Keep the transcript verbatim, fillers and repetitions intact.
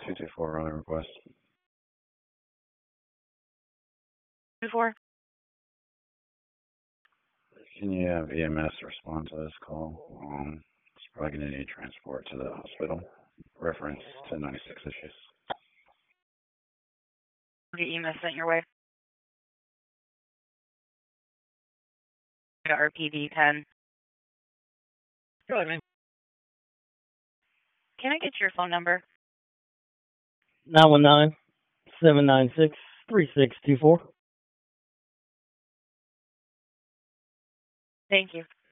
two two four on the request. two four. Can you have E M S respond to this call? Um, it's probably going to need transport to the hospital. Reference to ninety-six issues. The E M S sent your way. R P D ten. Go ahead, man. Can I get your phone number? nine one nine, seven nine six, three six two four. Thank you.